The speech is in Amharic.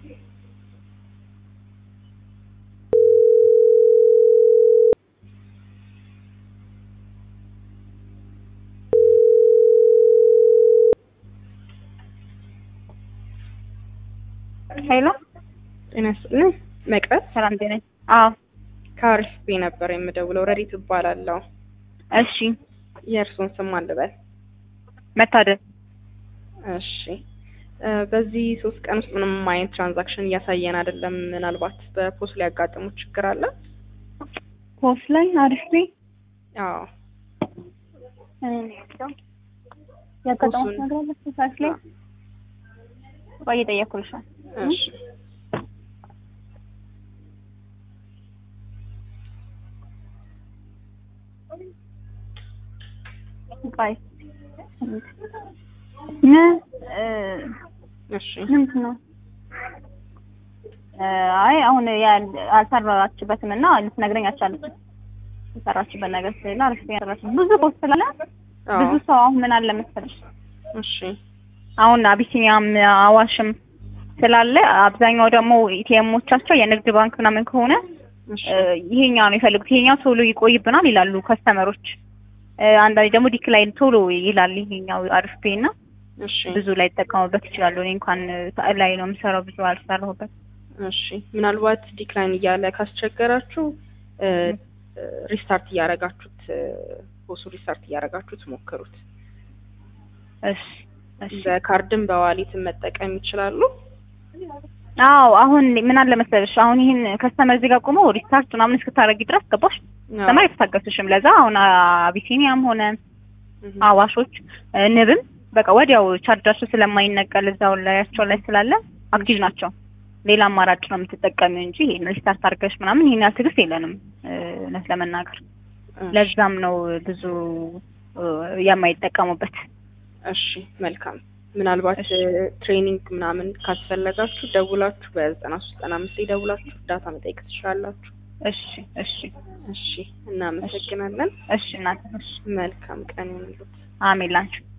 ሄሎ እነስልኝ መቅረት ሰላም ጤና። አዎ ካሪስፔ ነበር የምደውለው። ረዲት እባላለሁ። እሺ የእርሱን ስም አልበል። መታደል። እሺ በዚህ 3 ቀን ውስጥ ምንም አይነት ትራንዛክሽን እያሳየን አይደለም። ምናልባት በፖስት ላይ ያጋጠሙ ችግር አለ? ፖስት ላይ አሪፍ ነው። አዎ ያጋጠሙ ነገር አለ ፖስት ላይ? ቆይ እየጠየኩልሽ ነው። እሺ ቆይ እሺ ምንድን ነው? አይ አሁን አልሰራችበትም እና ልትነግረኝ አልቻለችም። የሰራችበት ነገር ስለሌለ አሪፍ ያደረች ብዙ ፖስት ስላለ ብዙ ሰው አሁን ምን አለ መሰለሽ፣ እሺ አሁን አቢሲኒያም አዋሽም ስላለ አብዛኛው ደግሞ ኢቲኤሞቻቸው የንግድ ባንክ ምናምን ከሆነ ይሄኛው ነው የፈልጉት። ይሄኛው ቶሎ ይቆይብናል ይላሉ ከስተመሮች። አንዳንዴ ደግሞ ዲክላይን ቶሎ ይላል ይሄኛው አሪፍ ፔና እሺ ብዙ ላይ ተጠቀሙበት ይችላሉ። እኔ እንኳን ላይ ነው የምሰራው ብዙ አልሰራሁበት። እሺ ምናልባት ዲክላይን እያለ ካስቸገራችሁ ሪስታርት እያረጋችሁት ፖስት ሪስታርት እያረጋችሁት ሞክሩት። እሺ እሺ በካርድም በዋሊትም መጠቀም ይችላሉ። አዎ አሁን ምን አለ መሰለሽ፣ አሁን ይሄን ከስተመር እዚህ ጋር ቆሞ ሪስታርት ምናምን እስክታረጊ ድረስ ገባሽ ከስተመር አይታገስሽም። ለዛ አሁን አቢሲኒያም ሆነ አዋሾች ንብም በቃ ወዲያው ቻርጃቸው ስለማይነቀል እዛው ላያቸው ላይ ስላለ አክቲቭ ናቸው። ሌላ አማራጭ ነው የምትጠቀሚው እንጂ ይሄን ሪስታርት አድርገሽ ምናምን ይሄን ያህል ትግስት የለንም እውነት ለመናገር። ለዛም ነው ብዙ የማይጠቀሙበት። እሺ መልካም። ምናልባት ትሬኒንግ ምናምን ካስፈለጋችሁ ደውላችሁ በ9395 ላይ ደውላችሁ እርዳታ መጠየቅ ትችላላችሁ። እሺ እሺ እሺ እናመሰግናለን። እሺ እናት። እሺ መልካም ቀን ይሁንልዎት። አሜን ላንቺ።